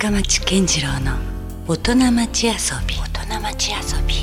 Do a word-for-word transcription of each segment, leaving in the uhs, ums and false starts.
深町健次郎の大人町遊び大人町遊び。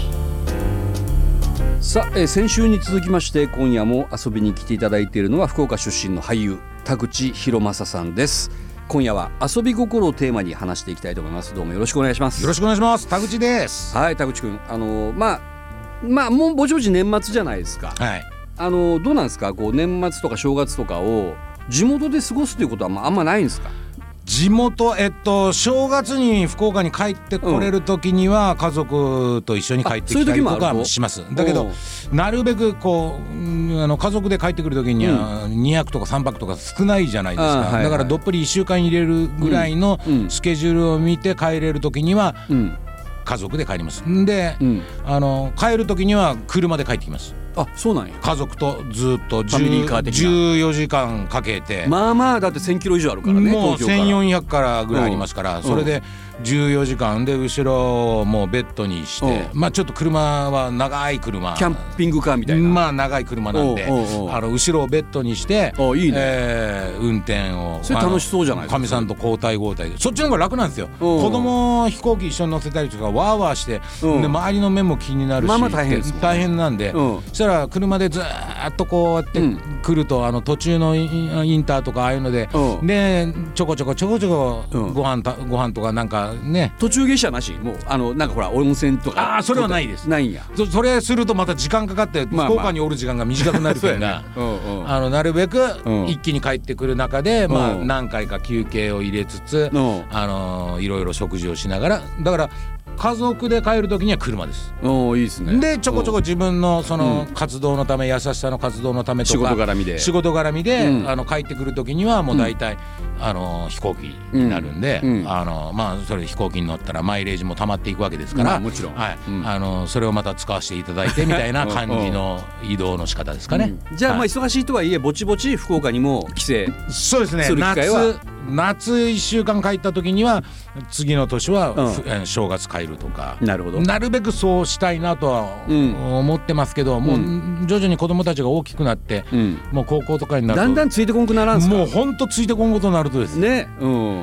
さあ、えー、先週に続きまして今夜も遊びに来ていただいているのは福岡出身の俳優田口博正さんです。今夜は遊び心をテーマに話していきたいと思います。どうもよろしくお願いします。 よろしくお願いします。田口です。 はい、田口くん、あのー、まあまあもうぼちぼち年末じゃないですか。 はい。 あのー、どうなんですか、こう年末とか正月とかを地元で過ごすということはまああんまないんですか。 地元、えっと、正月に福岡に帰ってこれる時には家族と一緒に帰ってきたりとかします。だけどなるべくこうあの家族で帰ってくる時にはにはくとかさんぱくとか少ないじゃないですか、はいはい、だからどっぷりいっしゅうかん入れるぐらいのスケジュールを見て帰れる時には家族で帰ります。で、うん、あの帰る時には車で帰ってきます。 あ、そうなんや。 家族とずっとファミリーカー的なじゅうよじかんかけて、 まあまあだってせんキロ以上あるからね。 もうせんよんひゃくからぐらいありますから、うん、それでじゅうよじかんで後ろをもうベッドにして、まあちょっと車は長い車、 キャンピングカーみたいな、 まあ長い車なんで、あの後ろをベッドにして、 いいね、 えー、運転をそれ楽しそうじゃないですか。 かみさんと交代交代でそっちの方が楽なんですよ。子供飛行機一緒に乗せたりとかワーワーして、で周りの目も気になるし、 まあまあ大変ですもんね。 大変なんで、そしたら車でずっとこうやって来ると、あの途中のインターとかああいうので、でちょこちょこちょこちょこご飯たご飯とかなんかね、 途中下車なし、もうあのなんかほら温泉とか。 ああ、それはないです。 ないんや。 そ, それするとまた時間かかって福岡におる時間が短くなるから、まあまあね、うんうん、あのなるべく一気に帰ってくる中で、うん、まあ何回か休憩を入れつつ、うん、あのいろいろ食事をしながら、だから家族で帰る時には車です。 おー、いいですね。 でちょこちょこ自分のその活動のため、優しさの活動のためとか仕事絡みで仕事絡みで、うん、あの帰ってくる時にはもう大体、うん、あの飛行機になるんで、うんうん、あのまあそれ飛行機に乗ったらマイレージも溜まっていくわけですから、まあ、 もちろん、 はい、 うん、 あのそれをまた使わせていただいてみたいな感じの移動の仕方ですかね。 うん、じゃあ、まあ忙しいとはいえぼちぼち福岡にも帰省そうですね。 する機会は夏いっしゅうかん帰った時には次の年は、うん、正月帰るとか、 なるほど、 なるべくそうしたいなとは思ってますけど、うん、もう徐々に子供たちが大きくなって、うん、もう高校とかになるとだんだんついてこんくならんすか。 もうほんとついてこんことになるとですね、うん、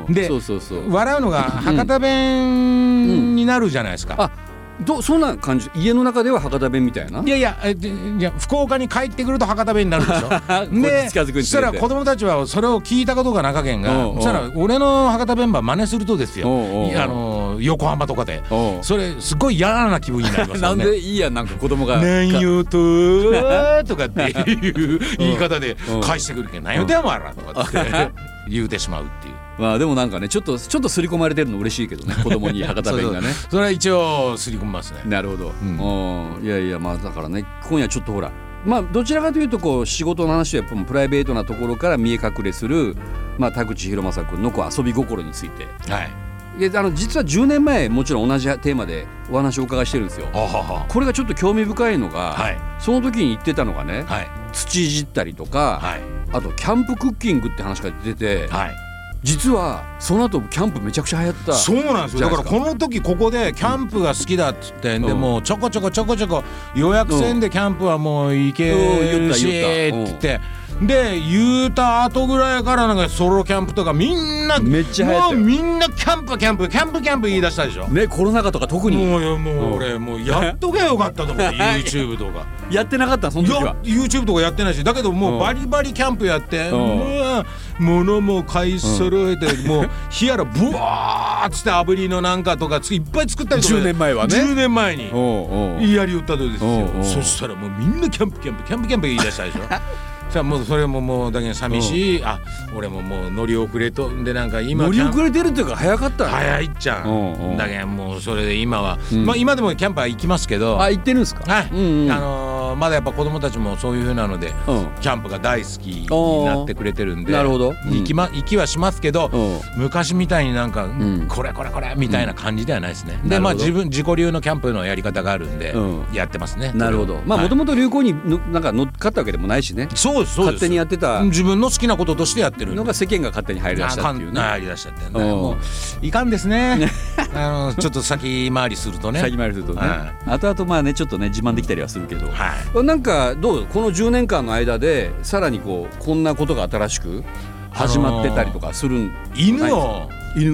でそうそうそう、 笑うのが博多弁になるじゃないですか、うん、 あ、どそんな感じ。家の中では博多弁みたいな。 いやいや、えいや福岡に帰ってくると博多弁になるでしょでそしたら子供たちはそれを聞いたことがなかけんが、そしたら俺の博多弁ば真似するとですよ、おうおう、あの横浜とかでそれすごい嫌な気分になりますよね。 なんでいいやん、なんか子供がなんよととかっていう言い方で返してくるけん、なんよでもあらとかって言うてしまうっていう。 まあでもなんかね、ちょっとちょっと刷り込まれてるの嬉しいけどね、子供に博多弁がねそうそう、それは一応刷り込みますね。 なるほど、うん、いやいや、まあだからね、今夜ちょっとほら、まあどちらかというとこう仕事の話はやっぱプライベートなところから見え隠れする、まあ田口博正君のこう遊び心について、 はい、 であの実はじゅうねんまえもちろん同じテーマでお話をお伺いしてるんですよ。 ははこれがちょっと興味深いのが、はい、その時に言ってたのがね、 はい、 土いじったりとか、はい、あとキャンプクッキングって話が出てて、はい、実はその後キャンプめちゃくちゃ流行った。 そうなんですよ。だからこの時ここでキャンプが好きだっつってんで、うん、もうちょこちょこちょこちょこ予約せんでキャンプはもう行けるしって言って、で言うた後ぐらいからなんかソロキャンプとかみんなめっちゃ流行ってる。 もうみんなキャンプキャンプキャンプキャンプ言い出したでしょね、コロナ禍とか特に。 もうもう俺もうやっとけばよかったと思ってYouTube とかやってなかったその時は。 YouTube とかやってないし、だけどもうバリバリキャンプやって、物も買い揃えて、もう火やらブワーッつって炙りのなんかとかいっぱい作ったりとか、 じゅうねんまえはね、 じゅうねんまえにやりよったとですよ。そしたらもうみんなキャンプキャンプキャンプキャンプ言い出したでしょさあもうそれももうだけど寂しい、あ俺ももう乗り遅れとで、なんか今乗り遅れてるっていうか早かったね。 早いっちゃんだけどもうそれで今は、うん、まあ今でもキャンパー行きますけど。 あ、行ってるんですか。はい、 うんうん、あのー、まだやっぱ子供たちもそういう風なので、うん、キャンプが大好きになってくれてるんで。 なるほど、 うん、行きま行きはしますけど、昔みたいになんか、うん、これこれこれみたいな感じではないですね、うん、でまあ自分自己流のキャンプのやり方があるんで、うん、やってますね。 なるほど。まあもともと流行にのなんか乗っかったわけでもないしね。 そうですそうです。 勝手にやってた自分の好きなこととしてやってるのが世間が勝手に入り出したっていうね。 入り出したっていうね。もういかんですねあのちょっと先回りするとね先回りするとね、はい、後々まあねちょっとね自慢できたりはするけど、 はい、 なんかどうこのじゅうねんかんの間でさらにこうこんなことが新しく始まってたりとかするん、 犬を犬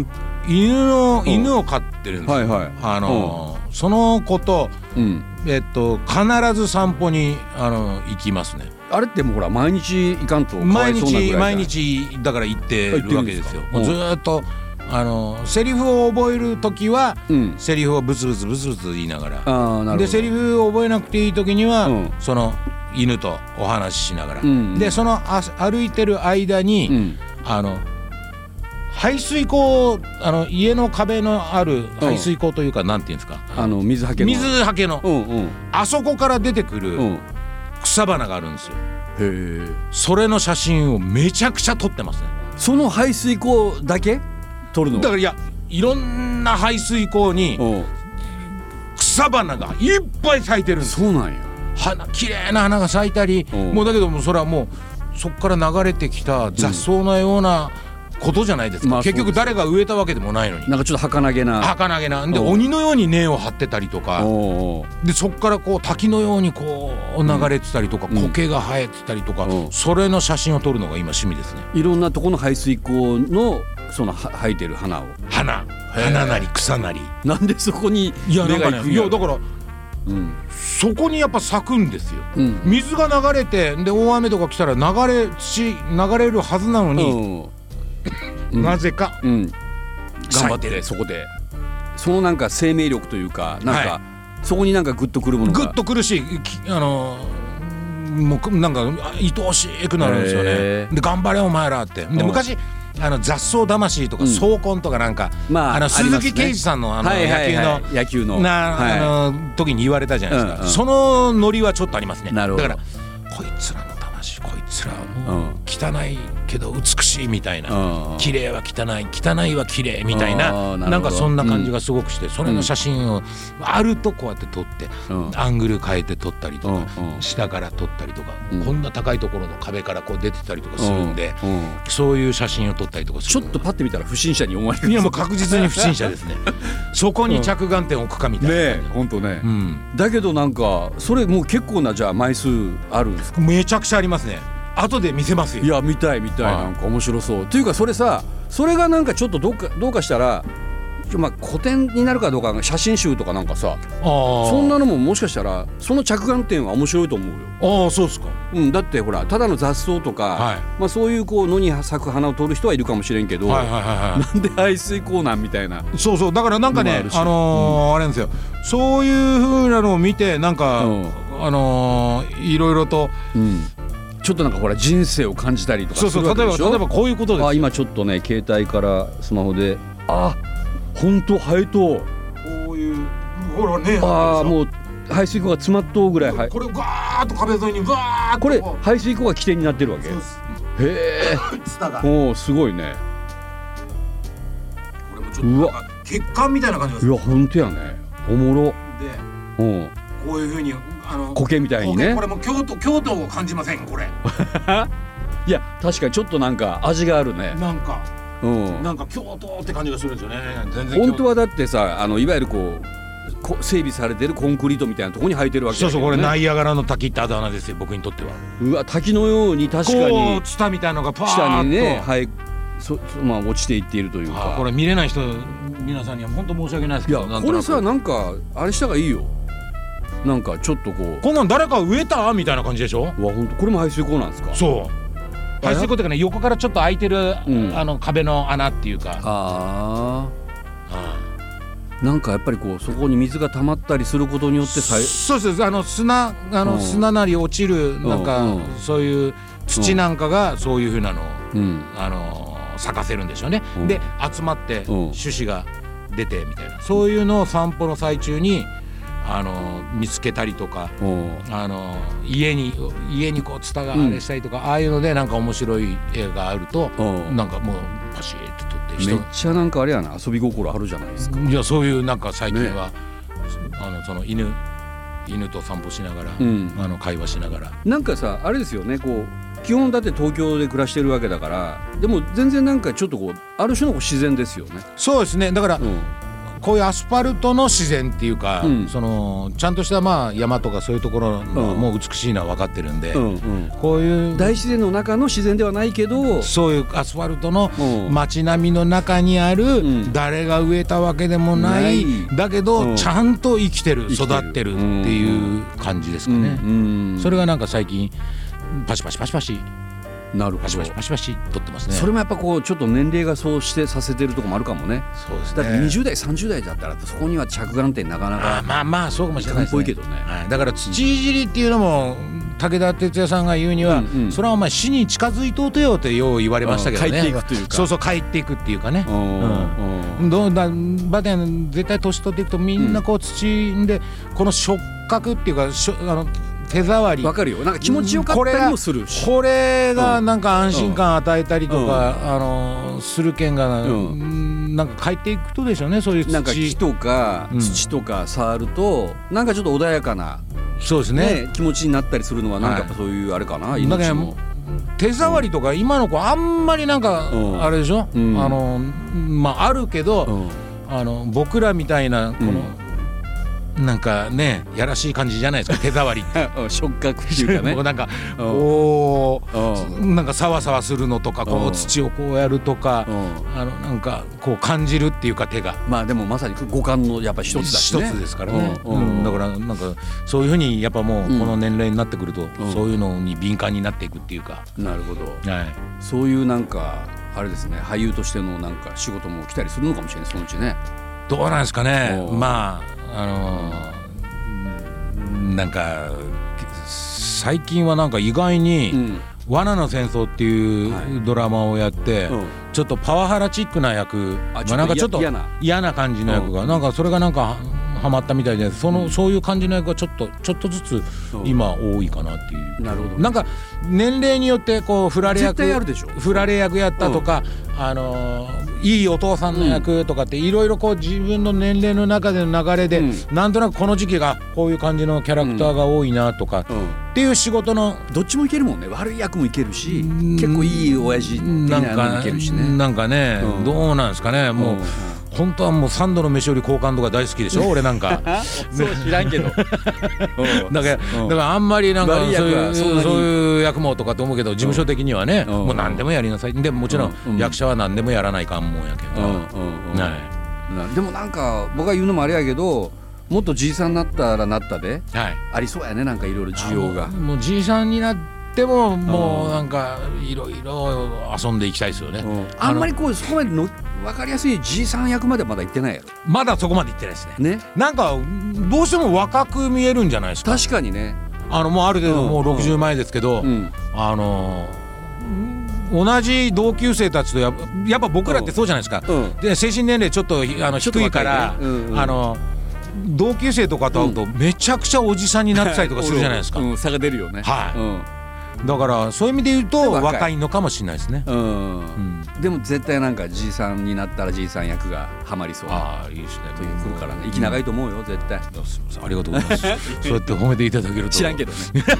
犬の犬を飼ってるんですよ、 はいはい、 あのー、その子と、うん、えっと必ず散歩にあの行きますね。 あれってもうほら毎日行かんとかわいそうなぐらいじゃない。 毎日毎日だから行ってるわけですよ。もうずっとあのセリフを覚える時は、うん、セリフをブツブツブツブツ言いながら、あでセリフを覚えなくていい時には、うん、その犬とお話ししながら、うん、でそのあ歩いてる間に、うん、あの排水溝、あの家の壁のある排水溝というか、うん、なんていうんですか、 あの水はけの水はけの、うんうん、あそこから出てくる草花があるんですよ。へー。それの写真をめちゃくちゃ撮ってますね。 その排水溝だけ撮るの？ だからいやいろんな排水溝に草花がいっぱい咲いてるんです。 そうなんや。 花綺麗な花が咲いたり、もうだけどもそれはもうそこから流れてきた雑草のような、うん、ことじゃないですか、まあ、結局誰が植えたわけでもないのに、 なんかちょっと儚げな儚げなで鬼のように根を張ってたりとかで、そこからこう滝のようにこう流れてたりとか、うん、苔が生えてたりとか、うん、それの写真を撮るのが今趣味ですね。 いろんなとこの排水溝のその生えてる花を花花なり草なり、 なんでそこに目が行くんやろ。いやなんかね、いやだからうん、そこにやっぱ咲くんですよ、うん、水が流れてで大雨とか来たら流れ土流れるはずなのに、うん、なぜか、うん、頑張ってそこでそのなんか生命力というかなんか、はい、そこになんかグッとくるものがグッとくるし、あのもうなんか愛おしくなるんですよね。で頑張れお前らってで昔あの雑草魂とか総根とかなんか、うん、まあ、あの鈴木啓二さんのあの野球の野球のな、はい、あの時に言われたじゃないですか、うんうん、そのノリはちょっとありますね。だからこいつらの魂、こいつらはもう汚いけど美しいみたいな、うん、綺麗は汚い汚いは綺麗みたいな、なんかそんな感じがすごくして、うん、それの写真をあるとこうやって撮って、うん、アングル変えて撮ったりとか、うん、下から撮ったりとか、うん、こんな高いところの壁からこう出てたりとかするんで、うんうん、そういう写真を撮ったりとかする。ちょっとパッて見たら不審者に思われる。いやもう確実に不審者ですねそこに着眼点を置くかみたいな、うん、ねえほんとね、うん、だけどなんかそれもう結構なじゃあ枚数あるんですか？めちゃくちゃありますね。後で見せますよ。いや見たい見たい、なんか面白そうっていうか、それさそれがなんかちょっとどうかどうかしたらまあ古典になるかどうか、写真集とかなんかさ、そんなのももしかしたらその着眼点は面白いと思うよ。ああそうですか。うん、だってほらただの雑草とか、はい、まあそういうこう野に咲く花を撮る人はいるかもしれんけど、はいはいはいはい、なんで排水溝なんみたいな。そうそう、だからなんかね、あ、あのーうん、あれなんですよ、そういう風なのを見てなんか、うん、あのー、いろいろと、うん、ちょっとなんかほら人生を感じたりとかするわけでしょ。そうそう、例えば例えばこういうことですよ。あ、今ちょっとね携帯からスマホで、あ、ほんと生えとう、こういうほらね、ああもう排水溝が詰まっとうぐらい、はい、これガーッと壁沿いにガーッとこれ排水溝が起点になってるわけ。そうです。へえツタがおおすごいね。これもちょっとなんか血管みたいな感じがする。いやほんとやね、おもろで、うん、こういう風にあの苔みたいにね、これも京都京都を感じませんこれいや確かにちょっとなんか味があるね。なんかうん、なんか京都って感じがするんですよね。全然本当はだってさ、あのいわゆるこう整備されてるコンクリートみたいなところに生えてるわけだけどね。そうそう、これナイアガラの滝ってあだ名ですよ僕にとっては。うわ、滝のように確かにこうツタみたいなのがパーッと下にね、はい、そまあ落ちていっているというか、これ見れない人皆さんには本当申し訳ないですけど、いやこれさなんかあれした方がいいよ。なんかちょっとこうこんなん誰か植えたみたいな感じでしょ。うわ本当、これも排水溝なんですか。そう、排水溝っていうかね、横からちょっと開いてる、うん、あの壁の穴っていうか、ああ、なんかやっぱりこうそこに水が溜まったりすることによってさ、そうです、あの砂あの砂なり落ちるなんか、うん、そういう土なんかがそういう風なのを、うん、あの咲かせるんでしょうね、うん、で集まって種子が出てみたいな、そういうのを散歩の最中にあの見つけたりとか、あの家に家にこうツタがあれしたりとか、うん、ああいうのでなんか面白い絵があると、なんかもうパシーって撮って人めっちゃなんかあれやな、遊び心あるじゃないですか。いやそういうなんか最近は、ね、あのその犬犬と散歩しながら、うん、あの会話しながら、なんかさあれですよね、こう基本だって東京で暮らしてるわけだから、でも全然なんかちょっとこうある種の自然ですよね。そうですね、だから、うん、 こういうアスファルトの自然っていうか、うん、そのちゃんとしたまあ山とかそういうところのもう美しいのは分かってるんで、うんうん、こういう大自然の中の自然ではないけどそういうアスファルトの街並みの中にある、うん、誰が植えたわけでもない、ないだけど、うん、ちゃんと生きてる育ってるっていう感じですかね、うんうん、それがなんか最近パシパシパシパシなるほどパシパシパシパシ取ってますね。 それもやっぱこうちょっと年齢がそうしてさせてるとこもあるかもね。 そうですね。 だってにじゅう代さんじゅう代だったらそこには着眼点なかなかあまあまあそうかもしれないですね。 けどね、 はい、だから土いじりっていうのも武田鉄矢さんが言うには、うんうん、それはお前死に近づいとうとよってよう言われましたけどね。 帰っていくというかそうそう帰っていくっていうかね。うん、どうだバテン絶対年取っていくとみんなこう土でこの触覚っていうかしょあの手触りわかるよ。なんか気持ちよかったりもするし、 これがなんか安心感与えたりとか、うん、あのするけんが、うん、なんか帰っていくとでしょうね。そういう土なんか木とか土とか触ると、うん、なんかちょっと穏やかなそうですね、 ね気持ちになったりするのはなんかやっぱそういうあれかな、はい、 命の手触りとか今の子あんまりなんかあれでしょ、うん、あのまああるけど、うん、あの僕らみたいなこの、うんなんかねやらしい感じじゃないですか手触り触覚っていうかねなんかこうなんかサワサワするのとかこう土をこうやるとかあのなんかこう感じるっていうか手がまあでもまさに五感のやっぱり一つだしね一つですからね、うんうん、だからなんかそういうふうにやっぱもうこの年齢になってくると、うん、そういうのに敏感になっていくっていうかなるほど、はい、そういうなんかあれですね俳優としてのなんか仕事も来たりするのかもしれないそのうちねどうなんですかねまああのー、なんか最近はなんか意外に、うん、罠の戦争っていうドラマをやって、はいうん、ちょっとパワハラチックな役まあ、なんかちょっと嫌な感じの役が、うん、なんかそれがなんかハマったみたいでその、うん、そういう感じの役がちょっとちょっとずつ今多いかなっていう、 うん、なるほど、ね、 なんか年齢によってこう振られ役振られ役やったとか、うん、あのーいいお父さんの役とかっていろいろこう自分の年齢の中での流れで、うん、なんとなくこの時期がこういう感じのキャラクターが多いなとか、うん、っていう仕事のどっちもいけるもんね悪い役もいけるし結構いい親父的な役もいけるしねなんかね、うん、どうなんですかねもう、うん本当はもう三度の飯より好感度が大好きでしょ俺なんかそう知らんけどだから、だからあんまりなんかそういうそういう役もとかと思うけど事務所的にはねもう何でもやりなさいでももちろん役者は何でもやらないかんもんやけど、 はい、でもなんか僕が言うのもあれやけどもっとじいさんになったらなったで、はい、ありそうやねなんかいろいろ需要がもうじいさんになってでももうなんかいろいろ遊んでいきたいですよね、うん、 あんまりこうそこまでの分かりやすいじいさん役までまだ行ってないやろまだそこまで行ってないですね。ねなんかどうしても若く見えるんじゃないですか。 確かにねあのもうある程度もうろくじゅう前ですけど、うんうん、あの同じ同級生たちとややっぱ僕らってそうじゃないですか、うん、で精神年齢ちょっとあの低いから、ねうんうん、あの同級生とかと会うとめちゃくちゃおじさんになってたりとかするじゃないですか、 うん、差が出るよねはい、うんだからそういう意味で言うと若いのかもしれないですね、うんうん、でも絶対なんかじいさんになったらじいさん役がハマりそうああいいですねという来るからね息長いと思うよ絶対、 うん、すみませんありがとうございますそうやって褒めていただけると知らんけどね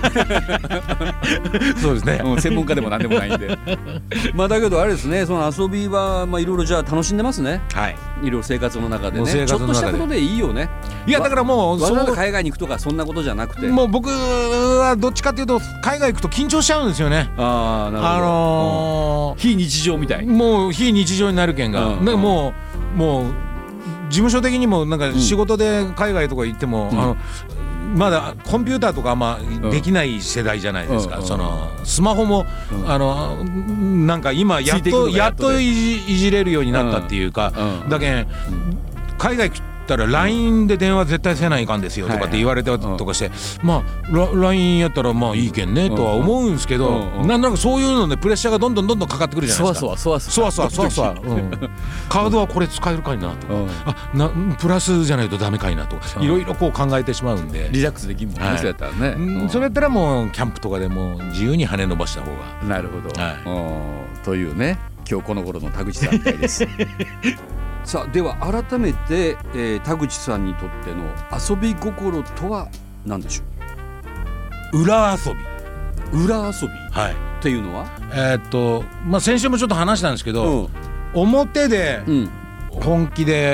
そうですね、 うん、専門家でもなんでもないんでまあだけどあれですねその遊びはまあいろいろじゃあ楽しんでますねはいいろいろ生活の中でねちょっとしたことでいいよねいやだからもうわざわざ海外に行くとかそんなことじゃなくてもう僕はどっちかっていうと海外行くと緊張しちゃうんですよねああなるほど、あのー、非日常みたいもう非日常になるけんが、うん、もうもう事務所的にもなんか仕事で海外とか行っても、うん、あのまだコンピューターとかあんまできない世代じゃないですか、うん、そのスマホも、うん、あのなんか今やっとやっとい じ, いじれるようになったっていうか、うん、だけん、うん、海外ったら ライン で電話絶対せないかんですよとかって言われたりとかして、まあ ライン やったらまあいいけんねとは思うんですけど、なんとなくそういうのでプレッシャーがどんどんどんどんかかってくるじゃないですか。 そわそわそわそわそわそわカードはこれ使えるかいなとか、あなプラスじゃないとダメかいなとかいろいろこう考えてしまうんでリラックスできるもんね、はい、そうやったらね、 それやったらもうキャンプとかでも自由に羽伸ばした方が。 なるほど、はい、というね今日この頃の田口さんみたいですさあでは改めて、えー、田口さんにとっての遊び心とは何でしょう。裏遊び裏遊び、はい、っていうのはえー、っとまあ先週もちょっと話したんですけど、うん、表で本気で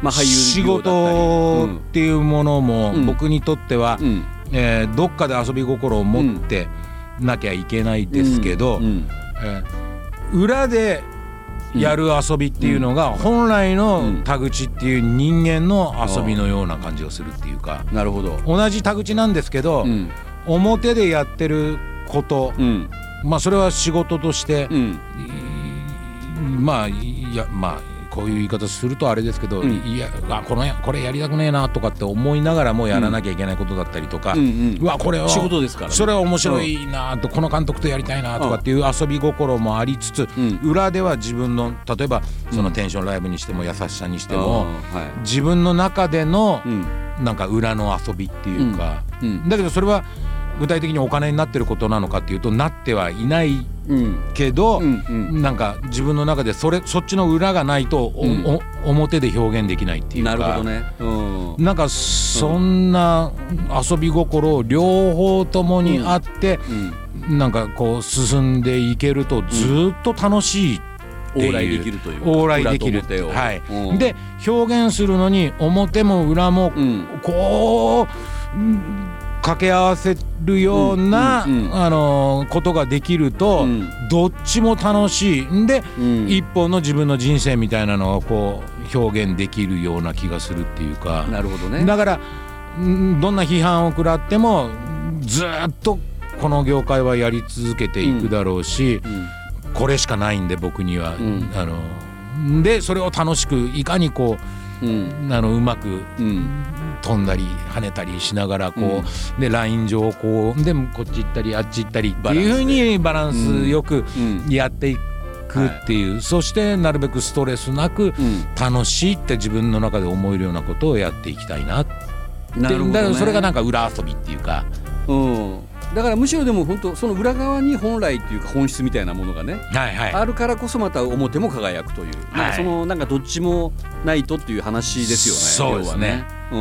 まあ、俳優仕事っていうものも僕にとっては、うんえー、どっかで遊び心を持ってなきゃいけないですけど、うんうんえー、裏でやる遊びっていうのが本来の田口っていう人間の遊びのような感じがするっていうか、 なるほど、 同じ田口なんですけど、うん、表でやってること、うん、まあそれは仕事として、うん、まあいやまあこういう言い方するとあれですけど、うん、いやこのこれやりたくねえなとかって思いながらもやらなきゃいけないことだったりとか、うんうん、うわこれは仕事ですからね、 それは面白いなと、この監督とやりたいなとかっていう遊び心もありつつ、うん、裏では自分の例えばそのテンションライブにしても優しさにしても、うんはい、自分の中でのなんか裏の遊びっていうか、うんうん、だけどそれは具体的にお金になってることなのかっていうとなってはいないけど、うんうんうん、なんか自分の中でそれそっちの裏がないと、うん、お表で表現できないっていうか、 なるほどね、 うん、なんかそんな遊び心両方ともにあって、うんうん、なんかこう進んでいけるとずっと楽しいっていう、 往来できるというか、 往来できるっていう、はいうん、で表現するのに表も裏もこう、うん掛け合わせるような、うんうんうん、あのことができると、うん、どっちも楽しいんで、うん、一本の自分の人生みたいなのをこう表現できるような気がするっていうか、 なるほどね、 だからどんな批判を食らってもずっとこの業界はやり続けていくだろうし、うんうん、これしかないんで僕には、うん、あのでそれを楽しくいかにこう、うん、あのうまく、うん飛んだり跳ねたりしながらこう、うん、でライン上をこうでこっち行ったりあっち行ったりっていう風にバランスよくやっていくっていう、うんうん、そしてなるべくストレスなく楽しいって自分の中で思えるようなことをやっていきたいなって、なるほどね、だからそれがなんか裏遊びっていうか、 うん、だからむしろでも本当その裏側に本来っていうか本質みたいなものがね、はいはい、あるからこそまた表も輝くという、はい、なんかそのなんかどっちもないとっていう話ですよね。 そうですね、うん、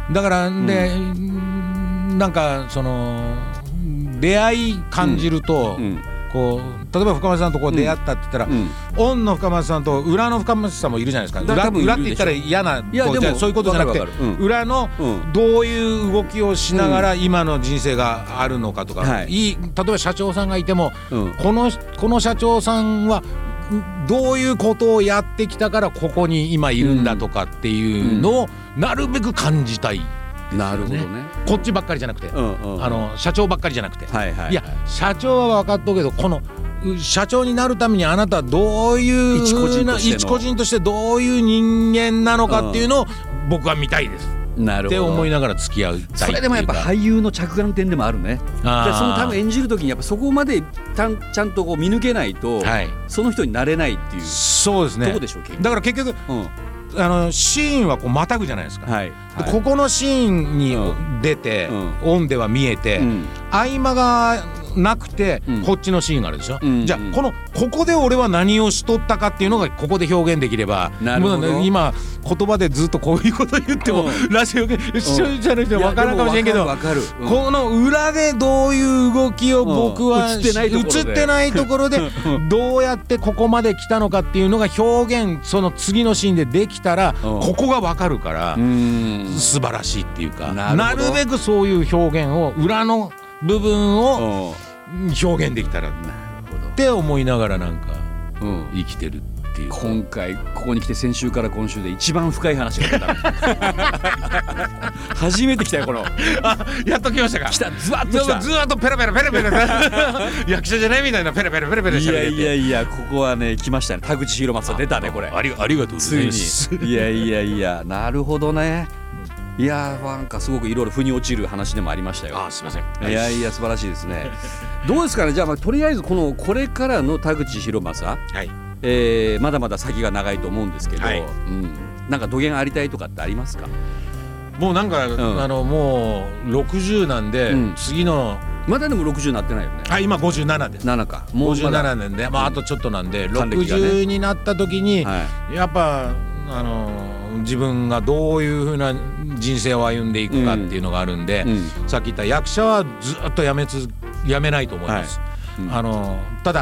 だからで、うん、なんかその出会い感じると、うんうん、こう例えば深町さんとこう出会ったって言ったら、うん、オンの深町さんと裏の深町さんもいるじゃないですか。 裏, 裏って言ったら嫌な、いやでもそういうことじゃなくて、うん、裏のどういう動きをしながら今の人生があるのかとか、うんはい、いい例えば社長さんがいても、うん、このこの社長さんはどういうことをやってきたからここに今いるんだとかっていうのをなるべく感じたい、 ね、なるほどね。 こっちばっかりじゃなくて、うんうんうん、あの社長ばっかりじゃなくて、はいはいはい、いや社長は分かっとうけどこの社長になるためにあなたはどういう一個人としての一個人としてどういう人間なのかっていうのを僕は見たいです、なるほどって思いながら付き合う。 それでもやっぱ俳優の着眼点でもあるね。でその多分演じる時にやっぱそこまでちゃん、ちゃんとこう見抜けないと、はい、その人になれないっていう。 そうですね。 どうでしょう。 だから結局、うん、あのシーンはこうまたぐじゃないですか、はいはい、ここのシーンに出て、うん、オンでは見えて、うん、合間がなくて、うん、こっちのシーンがあるでしょ、うん、じゃあこのここで俺は何をしとったかっていうのがここで表現できれば、もう、ね、今言葉でずっとこういうこと言っても、うん、ラジオ視聴者の人は分からんかもしれんけど、うん、この裏でどういう動きを僕は、うん、映ってないところで、映ってないところでどうやってここまで来たのかっていうのが表現その次のシーンでできたら、うん、ここが分かるから素晴らしいっていうか、なるなるべくそういう表現を裏の部分を表現できたらって思いながらなんか生きてるっていう、 今回ここに来て先週から今週で一番深い話が出た初めて来たよこのあやっと来ましたか。 来た、ズワッと来た、 ずっとペラペラペラペラ役者じゃないみたいなペラペラペラペラしゃべって、いやいやいやここはね来ましたね。田口博正出たねこれ。 あり、ありがとうございます。 ついにいやいやいやなるほどね。いやーなんかすごくいろいろ腑に落ちる話でもありましたよ。 あ、すいません。 いやいや素晴らしいですね。どうですかね。じゃあ、まあ、とりあえずこのこれからの田口博正、はい、えー、まだまだ先が長いと思うんですけど、はい、うん、なんか土源ありたいとかってありますか。 もうなんか、うん、あのもうろくじゅうなんで、うん、次のまだでもろくじゅうになってないよね。 はい、今ごじゅうななです。 ななか。 もうごじゅうななねんで、まああとちょっとなんで、うん、ろくじゅうになった時に、はい、やっぱあの自分がどういう風な人生を歩んでいくかっていうのがあるんで、うんうん、さっき言った役者はずっとやめつやめないと思います、はい、うん、あのただ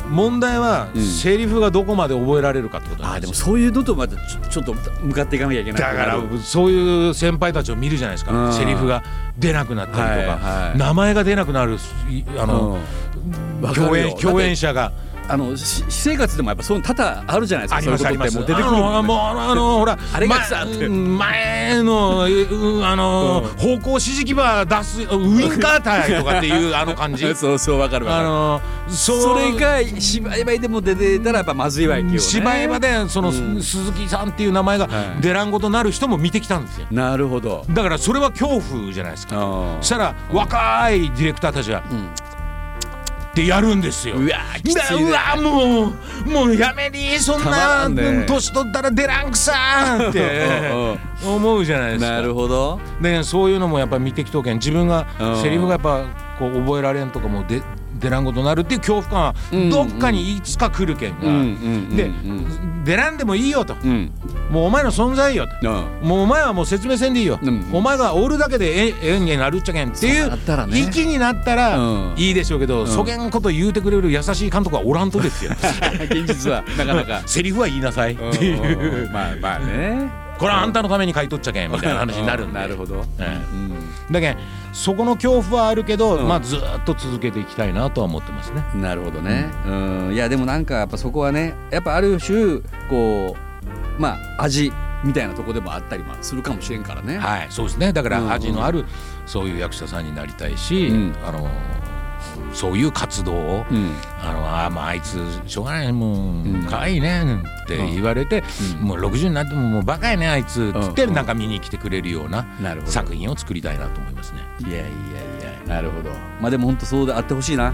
問題は、うん、セリフがどこまで覚えられるかってことなんですよ。 あでもそういうのとまたちょ、ちょっと向かっていかなきゃいけない。 だからそういう先輩たちを見るじゃないですか。セリフが出なくなったりとか、はいはい、名前が出なくなるあの、うん、共演共演者が。 あの私生活でもやっぱそういうの多々あるじゃないですか。 ありますあります。 もう出てくるもんね。 あのもうあのほらあれがさって前のあの方向指示器ば出すウインカータイとかっていうあの感じ。 そうそうわかるわかる。あのそれが芝居場でも出てたらやっぱまずいわけよね。 芝居場でその鈴木さんっていう名前が出らんことなる人も見てきたんですよ。 なるほど。 だからそれは恐怖じゃないですか。そしたら若いディレクターたちが。ってやるんですよ。 うわきついね。 うわもうもうやめりそんな年取ったら出らんくさーって思うじゃないですか。 なるほど。 でそういうのもやっぱ見てきとけん自分がセリフがやっぱこう覚えられんとかもで出らんことになるっていう恐怖感はどっかにいつか来るけんがで出らんでもいいよと、うん、もうお前の存在よと、うん、もうお前はもう説明せんでいいよ、うん、お前がおるだけでええんになるっちゃけんっていう域になったらいいでしょうけど、うん、そげんこと言うてくれる優しい監督はおらんとですよ現実はなかなかセリフは言いなさいっていうまあまあねこれはあんたのために書いとっちゃけんみたいな話になるんでなるほど、うんうん、だけどそこの恐怖はあるけど、うんまあ、ずっと続けていきたいなとは思ってますね。 なるほどね、うんうん、いやでもなんかやっぱそこはねやっぱある種こうまあ味みたいなとこでもあったりもするかもしれんからね。 はいそうですね。だから味のあるそういう役者さんになりたいし、うん、あのそういう活動を、うん、あのあまああいつしょうがないもう、うん、かわいいねって言われて、うん、もうろくじゅうになってももうバカやねあいつってってなんか見に来てくれるような作品を作りたいなと思いますね。 いやいやいやなるほど。まあでも本当そうであってほしいな、はい、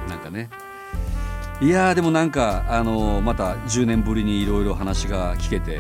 なんかね。いやでもなんかあのー、またじゅうねんぶりにいろいろ話が聞けて、はい、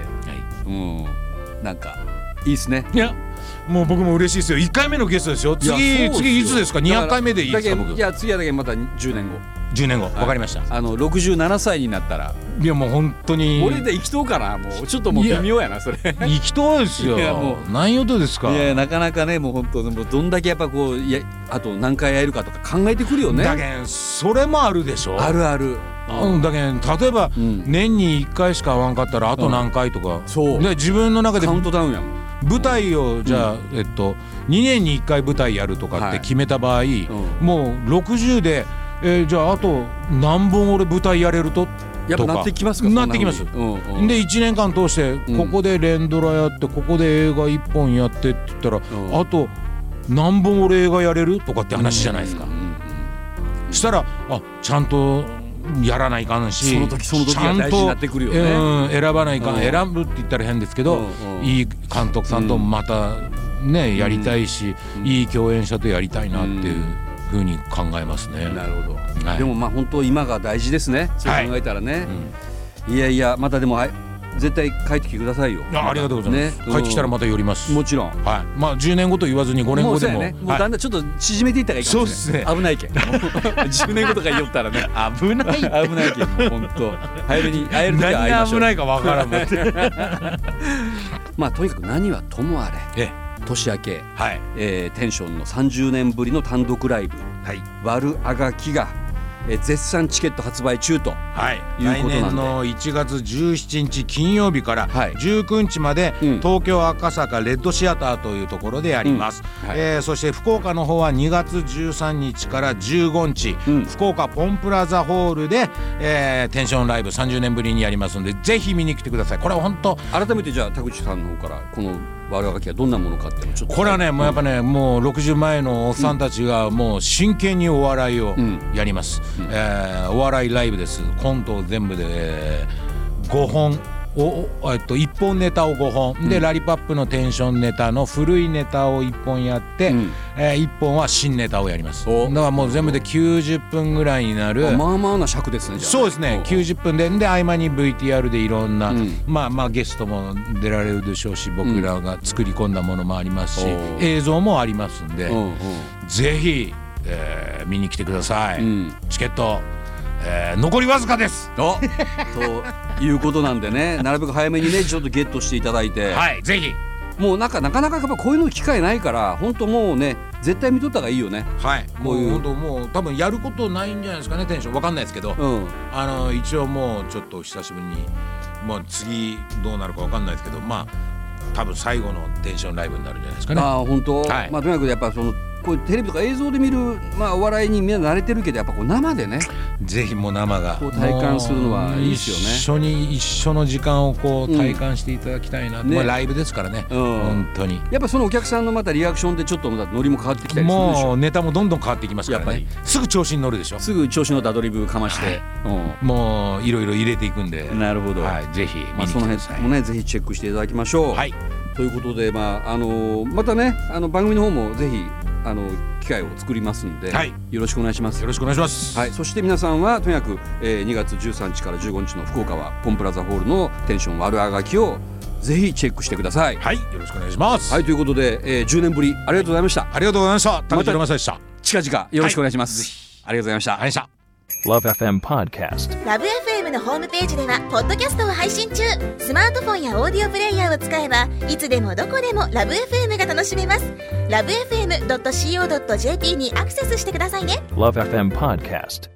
うんなんかいいですね。 いやもう僕も嬉しいですよ。いっかいめのゲストですよ。次次いつですか。にひゃっかいめでいいですか僕。 いや次はだけまたじゅうねんごじゅうねんごわ、はい、かりました。 あのろくじゅうななさいになったらいやもう本当に俺で生きとうかな。もうちょっともう微妙やなそれ。 生きとうですよ。いやもう何事ですか。 いやなかなかねもう本当もうどんだけやっぱこういやあと何回やるかとか考えてくるよね。 だけんそれもあるでしょ。 あるある。 うん、だけど例えば、うん、年にいっかいしか会わんかったらあと何回とか、うん、そうで自分の中でカウントダウンやもん。 舞台をじゃあ、うん、えっとにねんにいっかい舞台やるとかって決めた場合、はいうん、もうろくじゅうで、えー、じゃああと何本俺舞台やれるとやっぱなってきますか。 なってきます、うんうん、でいちねんかん通してここで連ドラやってここで映画いっぽんやってって言ったら、うん、あと何本俺映画やれるとかって話じゃないですか、うんうんうん、そしたらあちゃんとやらないかんしその時その時が大事になってくるよね。 ちゃんと、うん、選ばないかん、うん、選ぶって言ったら変ですけど、うんうん、いい監督さんとまたね、うん、やりたいし、うん、いい共演者とやりたいなっていうふうに考えますね、うん、 なるほど、はい、でもまあ本当今が大事ですね。そう考えたらね、はいうん、いやいやまたでも絶対帰ってきてくださいよ。 あ, ありがとうございます、ね、帰ってきたらまた寄ります。 もちろん、 はい、まあじゅうねんごと言わずにごねんごでももう、ね、もうだんだんちょっと縮めていったらいいかもしれない。そうですね。危ないけんじゅうねんごとか言ったらね危ない危ないけん本当早めに会える時は会いましょう。 何が危ないかわからんもんまあとにかく何はともあれ、ええ年明け、はいえー、テンションのさんじゅうねんぶりの単独ライブ、はい、悪あがきがえ絶賛チケット発売中と、はい、いうことなんで、来年のいちがつじゅうしちにち金曜日からじゅうくにちまで、はい、東京赤坂レッドシアターというところでやります、うんはいえー、そして福岡の方はにがつじゅうさんにちからじゅうごにち、うん、福岡ポンプラザホールで、えー、テンションライブさんじゅうねんぶりにやりますのでぜひ見に来てください。これは本当改めてじゃあ田口さんの方からこの悪あがきはどんなものかっていうのちょっとこれはね、うん、もうやっぱねもうろくじゅうまえのおっさんたちがもう真剣にお笑いをやります、うんえー、お笑いライブです。コントを全部で、えー、ごほんお、えっと、いっぽんネタをごほん、うん、でラリパップのテンションネタの古いネタをいっぽんやって、うんえー、いっぽんは新ネタをやります。だからもう全部できゅうじゅっぷんぐらいになるまあまあな尺ですね。じゃあそうですねきゅうじゅっぷんでで合間に ブイティーアール でいろんな、うん、まあまあゲストも出られるでしょうし僕らが作り込んだものもありますし、うん、映像もありますんでぜひ、えー、見に来てください、うん、チケットえー、残りわずかですということなんでねなるべく早めにねちょっとゲットしていただいてはいぜひもうなんかなかなかやっぱこういうの機会ないから本当もうね絶対見とった方がいいよね。 はい、もう本当もう多分やることないんじゃないですかね。テンションわかんないですけど、うん、あの一応もうちょっと久しぶりに、まあ、次どうなるかわかんないですけど、まあ多分最後のテンションライブになるんじゃないですかね。 ああ本当、はい、まあとにかくやっぱそのこうテレビとか映像で見る、まあ、お笑いにみんな慣れてるけどやっぱこう生でねぜひもう生がこう体感するのはいいですよね。 一緒に一緒の時間をこう体感していただきたいな、うんねまあ、ライブですからね、うん、本当にやっぱそのお客さんのまたリアクションでちょっとまたノリも変わってきたりするでしょ。 もうネタもどんどん変わってきますからね。やっぱりすぐ調子に乗るでしょ。 すぐ調子のアドリブかまして、 はいうん、もういろいろ入れていくんで。 なるほど、 はい、ぜひ見に来てください。 まあ、その辺もねぜひチェックしていただきましょう。 はいということで、まああのー、またねあの番組の方もぜひあの機会を作りますので、はい、よろしくお願いします。 よろしくお願いします、 はい、そして皆さんはとにかく、えー、にがつじゅうさんにちからじゅうごにちの福岡はポンプラザホールのテンション悪あがきをぜひチェックしてください。 はいよろしくお願いします。 はいということで、えー、じゅうねんぶりありがとうございました。 ありがとうございました。田中宏正でした。 近々よろしくお願いします、はい、ありがとうございました。 ありがとうございました。 Love エフエム Podcast。 ラブ エフエム のホームページではポッドキャストを配信中。スマートフォンやオーディオプレイヤーを使えばいつでもどこでもラブ エフエム が楽しめます。ラブ エフエムドットシーオードットジェーピー にアクセスしてくださいね。 Love エフエム Podcast。